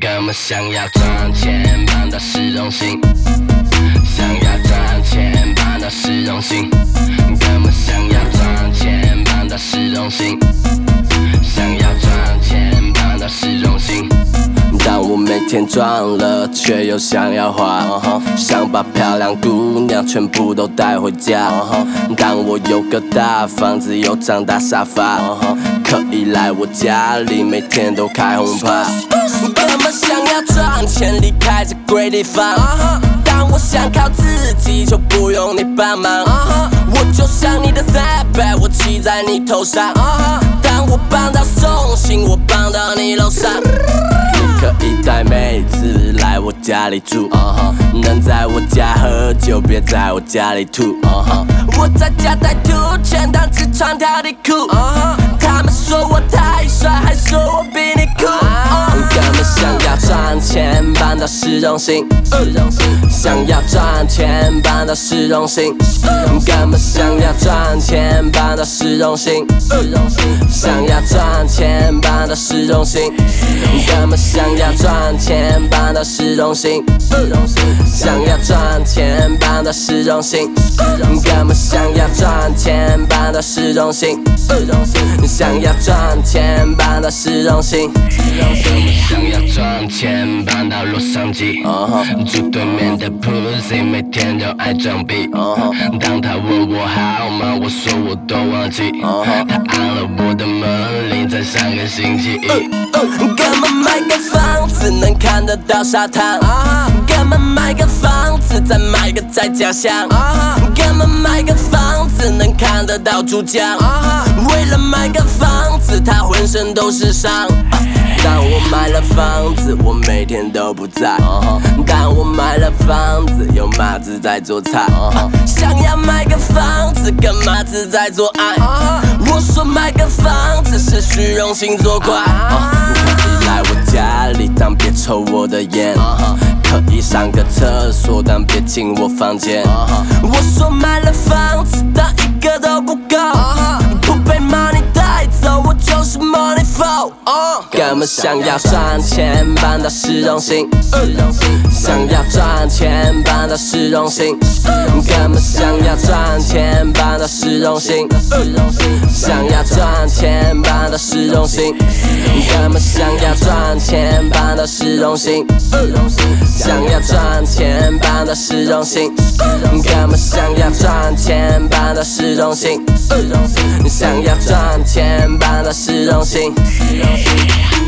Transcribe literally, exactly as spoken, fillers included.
根本想要赚钱，办到市中心。想要赚钱，办到市中心。根本想要赚钱，办到市中心。想要赚钱，办到市中心。但我每天赚了，却又想要花， uh huh. 想把漂亮姑娘全部都带回家。Uh huh. 当我有个大房子，有张大沙发， uh huh. 可以来我家里，每天都开轰趴。根本想要赚钱，离开这鬼地方。Uh huh. 当我想靠自己，就不用你帮忙。Uh huh. 我就像你的 Snapback， 我骑在你头上。Uh huh. 当我帮到送信，我帮到你楼上。可以带妹子来我家里住， uh huh. 能在我家喝酒，别在我家里吐。Uh huh. 我在家带吐钱，但只穿条底裤。Uh huh. 他们说我太帅，还说我比你酷。Uh huh. 根本想要赚钱，搬到市中心。Uh. 想要赚钱，搬到市中心。Uh. 根本想要赚钱，搬到市中心。Uh. 想要赚钱，搬到市中心。根本想要赚钱，搬到市中心。想要赚钱，搬到市中心。根本想要赚钱，搬到市中心。想要赚钱，搬到市中心。想要赚钱，搬到洛杉矶。住对面的 Pussy， 每天都爱装逼。当他问我好吗，我说我都忘记。他按了我的门铃，在上个星期一。根本买个房子能看得到沙滩，根本买个房子再买个在家乡，根本买个房子能看得到珠江。为了买个房子，他浑身都是伤。当我买了房子，我每天都不在。当我买了房子，有马子在做菜。想要买个房子，跟马子在做爱。我说买个房子是虚荣心作怪。可以来我家里，但别抽我的烟。可以上个厕所，但别进我房间。我说买了房子，但一个都不够。不被 money 带走，我就是 money flow。根本想要赚钱，搬到市中心。想要赚钱，搬到市中心。根本想要赚钱，搬到市中心。想要赚钱，搬到市中心。根本想要赚钱，搬到市中心。想要赚钱，搬到市中心。根本想要赚钱，搬到市中心。想要赚钱，搬到市中心。